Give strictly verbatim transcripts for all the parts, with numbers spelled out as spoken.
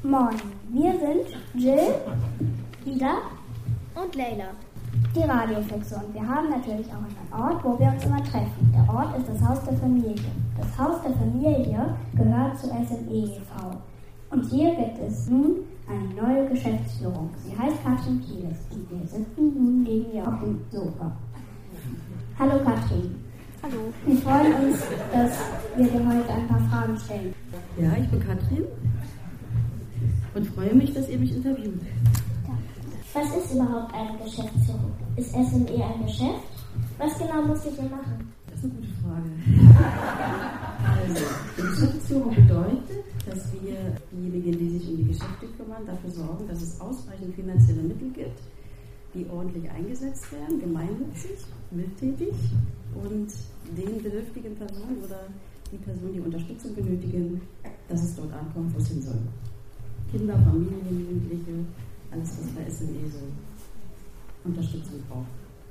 Moin, wir sind Jill, Ida und Leila. Die Radiofüchse, und wir haben natürlich auch einen Ort, wo wir uns immer treffen. Der Ort ist das Haus der Familie. Das Haus der Familie gehört zu S M E e V. Und hier gibt es nun eine neue Geschäftsführung. Sie heißt Katrin Kieles und wir sitzen nun neben ihr auf dem Sofa. Hallo Katrin. Hallo. Wir freuen uns, dass wir dir heute ein paar Fragen stellen. Ja, ich bin Katrin und freue mich, dass ihr mich interviewt. Was ist überhaupt eine Geschäftsführung? Ist S M E ein Geschäft? Was genau muss ich hier machen? Das ist eine gute Frage. Also, die Geschäftsführung bedeutet, dass wir diejenigen, die sich um die Geschäfte kümmern, dafür sorgen, dass es ausreichend finanzielle Mittel gibt, die ordentlich eingesetzt werden, gemeinnützig, mildtätig und den bedürftigen Personen oder die Personen, die Unterstützung benötigen, dass es dort ankommt, wo es hin soll. Kinder, Familien, Jugendliche, alles, was bei S M E so Unterstützung braucht.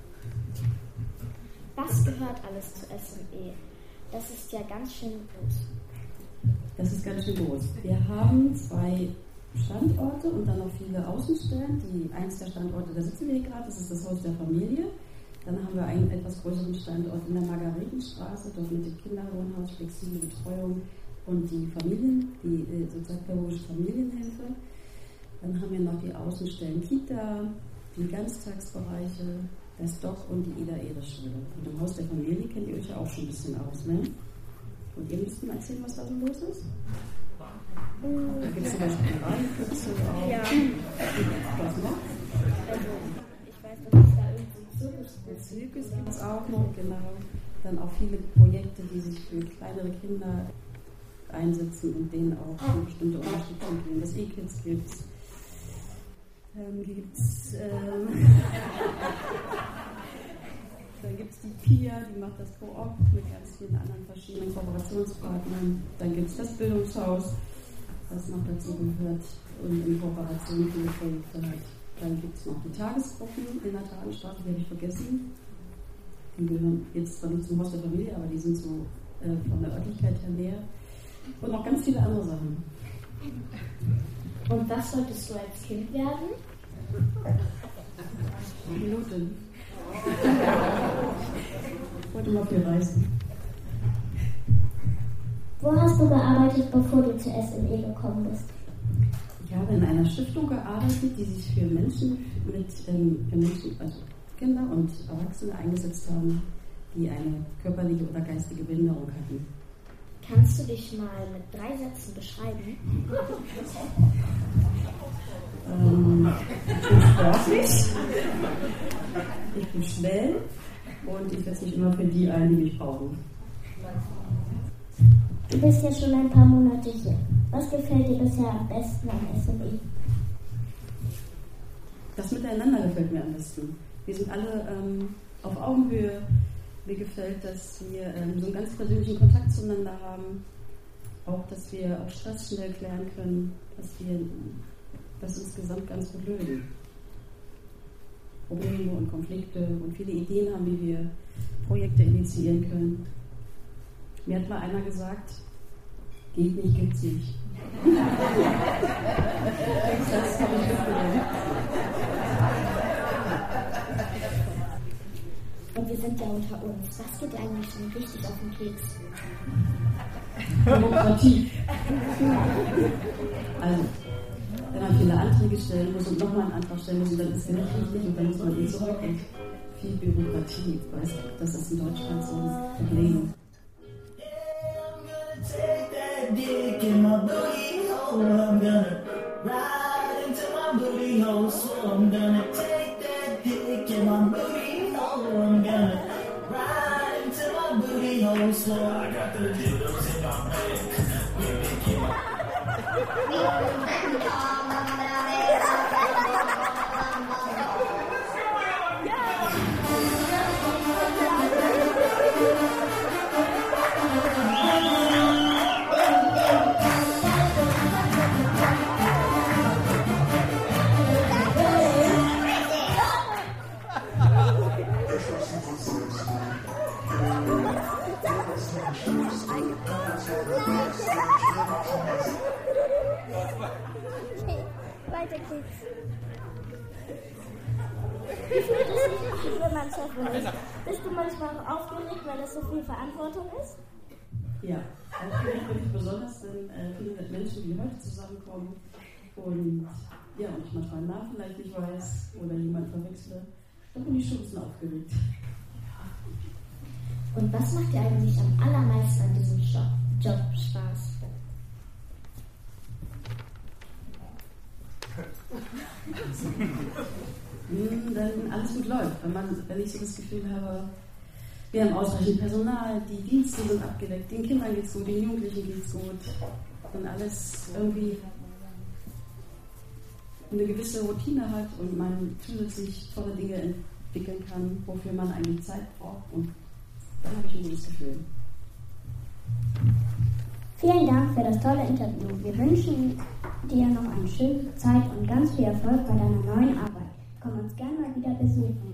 Was gehört alles zu S M E? Das ist ja ganz schön groß. Das ist ganz schön groß. Wir haben zwei Standorte und dann noch viele Außenstellen. Die, eins der Standorte, da sitzen wir hier gerade, das ist das Haus der Familie. Dann haben wir einen etwas größeren Standort in der Margaretenstraße, dort mit dem Kinderwohnhaus, flexible Betreuung und die Familien, die sozialpädagogische Familienhilfe. Dann haben wir noch die Außenstellen Kita, die Ganztagsbereiche, das Doch und die Ida-Ede-Schule. Und im Haus der Familie kennt ihr euch ja auch schon ein bisschen aus, ne? Und ihr müsst mal erzählen, was da so los ist? Da gibt es zum Beispiel Radiofüchse auch. Ja. Was noch? Also, ich weiß, dass es da irgendwie Zirkus gibt. Zirkus gibt es auch noch, genau. Dann auch viele Projekte, die sich für kleinere Kinder einsetzen und denen auch eine bestimmte Unterstützung geben. Das E-Kids gibt es. Dann gibt es ähm, dann gibt's die Pia, die macht das Koop mit ganz vielen anderen verschiedenen Kooperationspartnern. Dann gibt es das Bildungshaus, das noch dazu gehört und in Kooperation viele Projekte hat. Dann gibt es noch die Tagesgruppen in der Tagesstraße, die habe ich vergessen. Die gehören jetzt zwar nicht zum Haus der Familie, aber die sind so äh, von der Örtlichkeit her näher. Und noch ganz viele andere Sachen. Und was wolltest du als Kind werden? Pilotin. Ich wollte mal viel reisen. Wo hast du gearbeitet, bevor du zu S M E gekommen bist? Ich habe in einer Stiftung gearbeitet, die sich für Menschen mit ähm, für Menschen, also Kinder und Erwachsene eingesetzt haben, die eine körperliche oder geistige Behinderung hatten. Kannst du dich mal mit drei Sätzen beschreiben? Ähm, ich bin sportlich, ich bin schnell und ich setze mich immer für die ein, die mich brauchen. Du bist ja schon ein paar Monate hier. Was gefällt dir bisher am besten an S M E? Das Miteinander gefällt mir am besten. Wir sind alle ähm, auf Augenhöhe. Mir gefällt, dass wir ähm, so einen ganz persönlichen Kontakt zueinander haben. Auch, dass wir auch Stress schnell klären können. Dass wir das insgesamt ganz gut lösen. Probleme und Konflikte und viele Ideen haben, wie wir Projekte initiieren können. Mir hat mal einer gesagt, geht nicht, gibt's nicht. Das habe ich mitgenommen. Und wir sind ja unter uns. Was geht eigentlich schon richtig auf den Keks? Demokratie. Also, wenn man viele Anträge stellen muss und nochmal einen Antrag stellen muss, und dann ist der nicht richtig und dann muss man ihn zurück und viel Bürokratie. Weißt du, das ist in Deutschland so ein Problem. Take that dick in my booty hole. I'm gonna ride into my booty hole. So I'm gonna take that dick in my booty hole. I'm gonna ride into my booty hole. So I got the dildos in my bag. Dick in my Zweite Kriegs. Wie fühlt es sich, wenn man Chef ist? Bist du manchmal aufgeregt, weil das so viel Verantwortung ist? Ja, aufgeregt bin ich besonders, wenn äh, viele Menschen wie heute zusammenkommen und ja, und ich manchmal einen Namen vielleicht nicht weiß oder jemand verwechsle. Da bin ich schon ein bisschen aufgeregt. Und was macht dir eigentlich am allermeisten an diesem Job, Job Spaß? Wenn alles gut läuft, wenn, man, wenn ich so das Gefühl habe, wir haben ausreichend Personal, die Dienste sind abgedeckt, den Kindern geht's gut, den Jugendlichen geht's gut und alles irgendwie eine gewisse Routine hat und man zusätzlich tolle Dinge entwickeln kann, wofür man eigentlich Zeit braucht und dann habe ich ein gutes Gefühl. Vielen Dank für das tolle Interview. Wir wünschen dir noch eine schöne Zeit und ganz viel Erfolg bei deiner neuen Arbeit. Komm uns gerne mal wieder besuchen.